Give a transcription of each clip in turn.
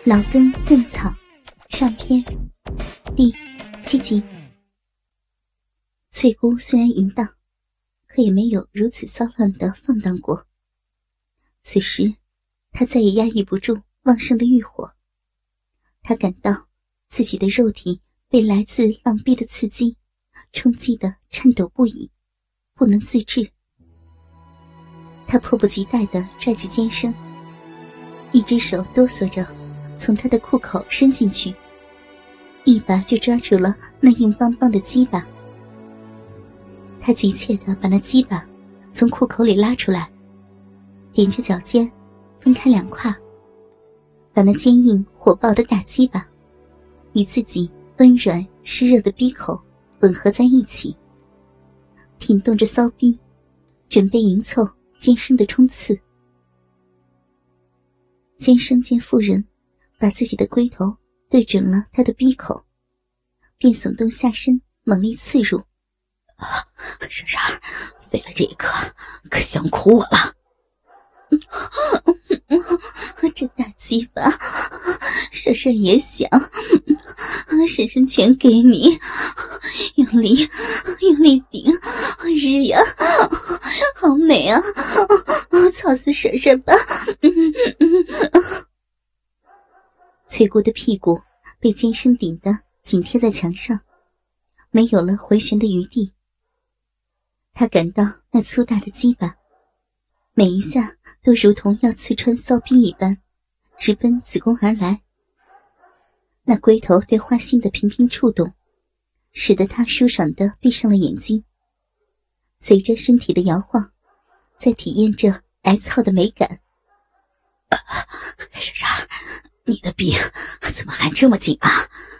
老根嫩草上篇第7集。翠姑虽然淫荡，可也没有如此骚乱的放荡过。此时她再也压抑不住旺盛的欲火，她感到自己的肉体被来自浪逼的刺激冲击得颤抖不已，不能自制。她迫不及待地拽起肩绳，一只手哆嗦着从他的裤口伸进去，一把就抓住了那硬邦邦的鸡巴。他急切地把那鸡巴从裤口里拉出来，踮着脚尖分开两块，把那坚硬火爆的大鸡巴与自己温软湿热的逼口吻合在一起，挺动着骚逼，准备迎凑尖生的冲刺。尖生见妇人把自己的龟头对准了他的逼口，便耸动下身猛力刺入。 婶婶，为了这个可想苦我了。 这大鸡巴婶婶也想，婶婶全给你，用力顶，日呀，好美啊，操死婶婶吧。翠姑的屁股被尖生顶得紧贴在墙上，没有了回旋的余地。她感到那粗大的鸡巴每一下都如同要刺穿骚逼一般，直奔子宫而来。那龟头对花心的频频触动，使得她舒爽地闭上了眼睛，随着身体的摇晃，在体验着挨操的美感。 婶婶，你的逼怎么还这么紧啊？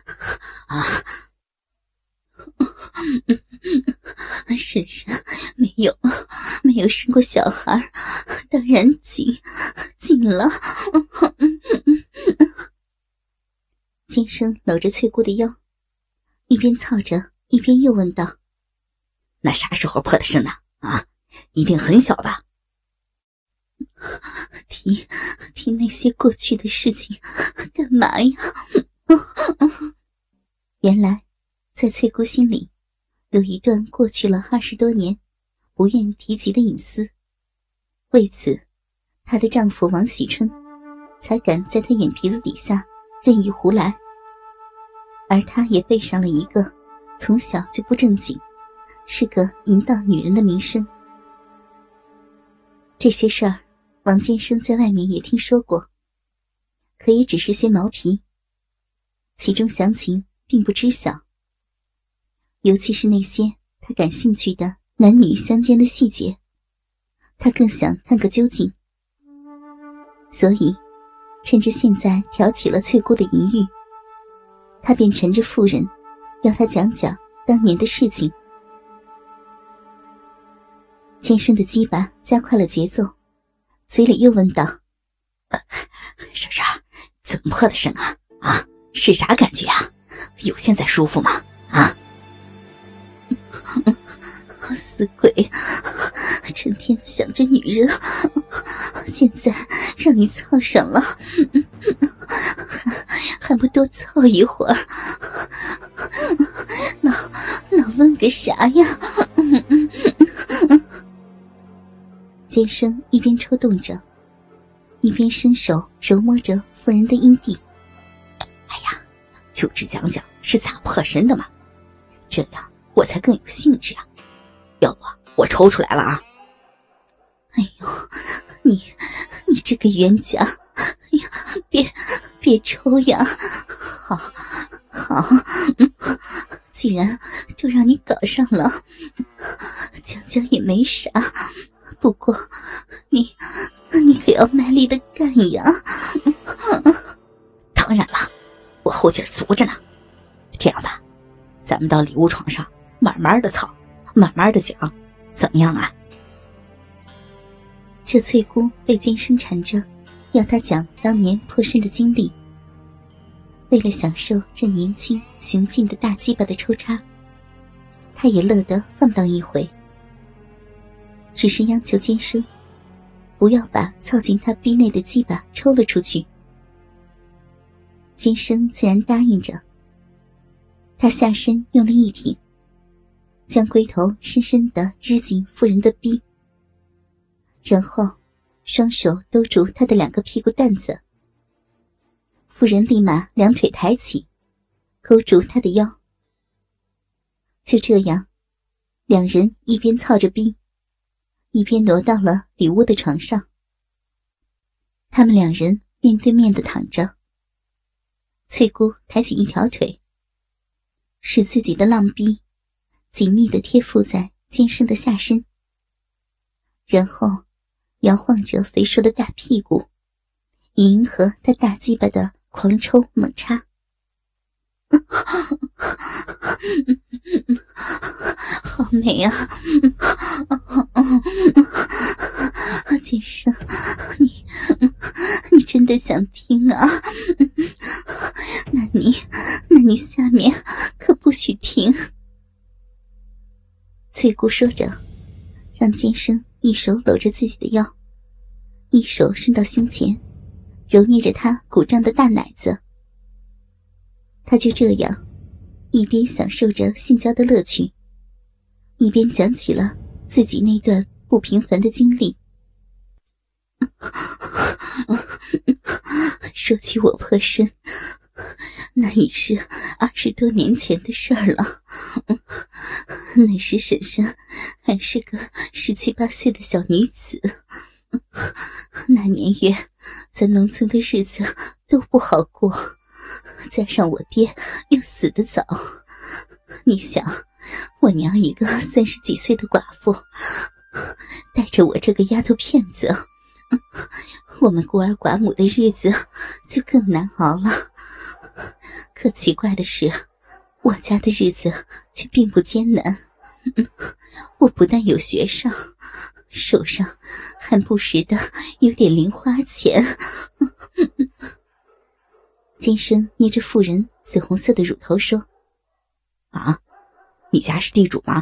婶婶没有生过小孩，当然紧了。尖生搂着翠姑的腰，一边操着一边又问道： 那啥时候破的身呢？一定很小吧？ 提那些过去的事情干嘛呀？原来在翠姑心里有一段过去了20多年不愿提及的隐私，为此她的丈夫王喜春才敢在她眼皮子底下任意胡来，而她也背上了一个从小就不正经，是个淫荡女人的名声。这些事儿王先生在外面也听说过，可也只是些毛皮，其中详情并不知晓，尤其是那些他感兴趣的男女相间的细节，他更想探个究竟。所以趁着现在挑起了翠姑的淫欲，他便缠着妇人要她讲讲当年的事情。先生的鸡巴加快了节奏，嘴里又问道： 婶婶，怎么破的身啊？是啥感觉啊？有现在舒服吗？ 死鬼，成天想着女人，现在让你操上了，还不多操一会儿？老问个啥呀？尖生一边抽动着，一边伸手揉摸着妇人的阴蒂。 哎呀，就只讲讲是咋破身的嘛，这样我才更有兴致啊。要不我抽出来了啊。 哎呦，你这个冤家，哎呀，别抽呀。好，既然就让你搞上了，讲也没啥，不过你可要卖力的干呀。 当然了，我后劲足着呢。这样吧，咱们到里屋床上慢慢的操，慢慢的讲，怎么样啊？ 这翠姑被尖生缠着，要她讲当年破身的经历。为了享受这年轻雄劲的大鸡巴的抽插，她也乐得放荡一回，只是央求尖生不要把操进她逼内的鸡巴抽了出去。 金生自然答应着。他下身用力一挺，将龟头深深地日进妇人的逼，然后双手兜住她的2个屁股蛋子。妇人立马2腿抬起，勾住他的腰。就这样，2人一边操着逼，一边挪到了里屋的床上。他们2人面对面地躺着，翠姑抬起一条腿，使自己的浪逼紧密地贴附在坚生的下身，然后摇晃着肥硕的大屁股，以迎合他大鸡巴的狂抽猛插。好美啊！金生，你真的想听啊？那你下面可不许停。翠姑说着，让金生一手搂着自己的腰，一手伸到胸前，揉捏着他鼓胀的大奶子。他就这样一边享受着性交的乐趣，一边讲起了自己那段不平凡的经历。说起我破身，那已是20多年前的事儿了。那时婶婶还是个17、18岁的小女子，那年月在农村的日子都不好过，加上我爹又死得早，你想，我娘一个30几岁的寡妇，带着我这个丫头片子，我们孤儿寡母的日子就更难熬了。可奇怪的是，我家的日子却并不艰难。我不但有学上，手上还不时的有点零花钱。金生捏着妇人紫红色的乳头说： 啊，你家是地主吗？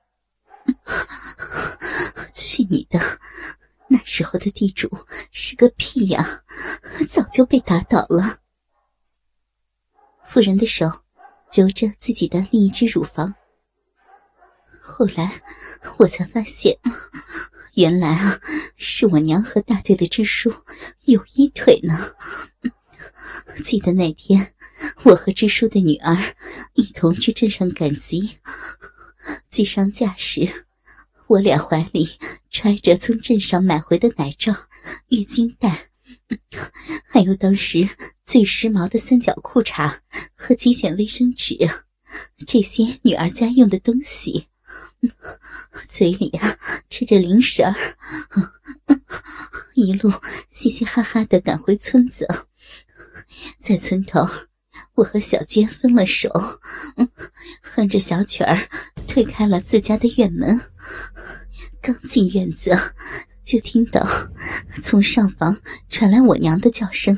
去你的，那时候的地主是个屁呀，早就被打倒了。妇人的手揉着自己的另一只乳房。后来我才发现，原来是我娘和大队的支书有一腿呢。记得那天我和支书的女儿一同去镇上赶集，集上架时，我俩怀里揣着从镇上买回的奶罩、月经带，还有当时最时髦的3角裤衩和几卷卫生纸，这些女儿家用的东西，嘴里吃着零食儿，一路嘻嘻哈哈地赶回村子。在村头，我和小娟分了手，哼着小曲儿推开了自家的院门。刚进院子，就听到从上房传来我娘的叫声。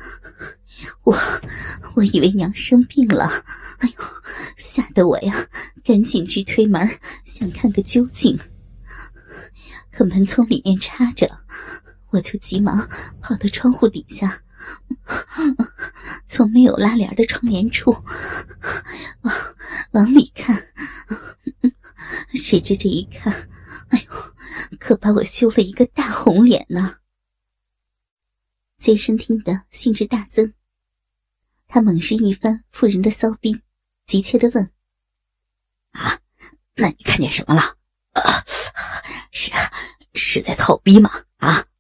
我以为娘生病了，哎呦，吓得我呀赶紧去推门，想看个究竟。可门从里面插着，我就急忙跑到窗户底下，从没有拉帘的窗帘处往里看，谁知这一看，哎呦，可把我羞了一个大红脸呢。金生听得兴致大增，他猛是一番妇人的骚逼，急切地问： 啊，那你看见什么了？是在操逼吗？啊？